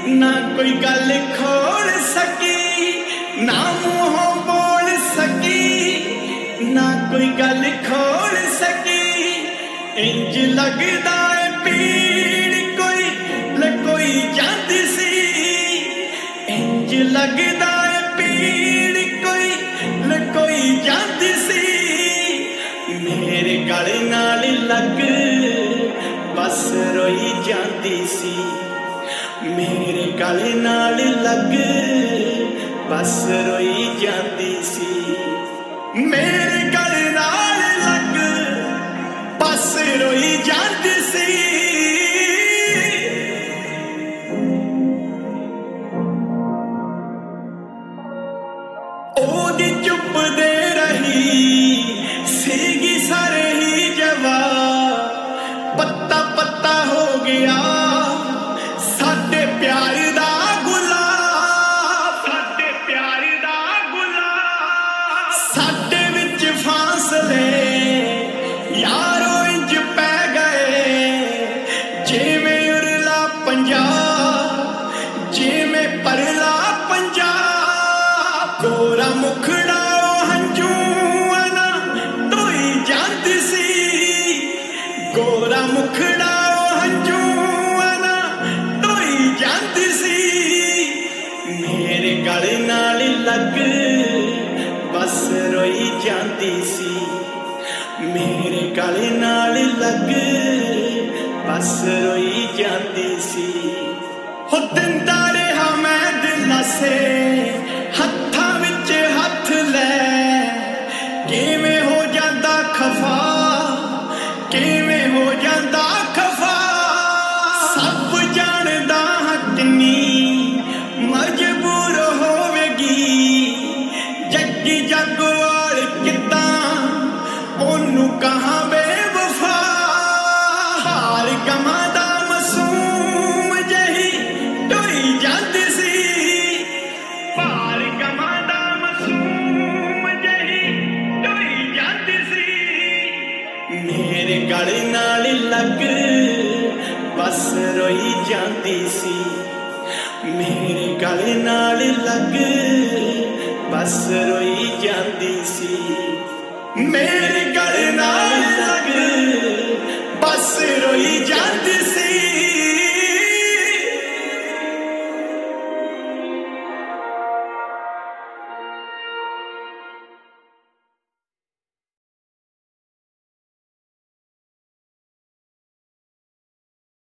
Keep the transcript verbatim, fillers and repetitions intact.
ना कोई गल खोल सकी, ना मुंहों बोल सकी, ना कोई गल खोल सकी। इंज लगदा है पीड़ कोई लकोई जांदी सी, इंज लगदा है पीड़ कोई लकोई जांदी सी। मेरे गल नाल लग बस रोई जांदी सी, मेरे गल नाल लग बस रोई जांदी सी। मेरे गल नाल लग बस रोई जांदी सी। ओदी चुप दे रही सीगी सारे ही जवाब, पत्ता पत्ता हो गया साडे प्यार दा गुलाब, साडे प्यार दा गुलाब। साडे विच फासले यारो इंज पै गए, जिवें उरला पंजाब जिवें परला पंजाब। गोरा मुखड़ा हंजूआं नाल धोई जांदी सी, गोरा मुखड़ा हंजूआं नाल धोई जांदी सी। मेरे गल नाल लग बस रोई जांदी सी, मेरे गल नाल लग बस रोई जांदी सी। हो दिंदा रहा मैं दिलासे हत्थां विच हत्थ लै, किवें हो जांदा खफा किवें हो जांदा खफा। सब जानदा हटनी मजबूर होवेगी, जग्गी जगवाल किदां ओनू कहां बेवफा। हार गमां दा मासूम जही ढोई जांदी सी, हार गमां दा मासूम जही ढोई जांदी सी। मेरे गल नाल लग बस रोई जांदी सी, मेरे गल नाल लग बस रोई जांदी सी। मेरे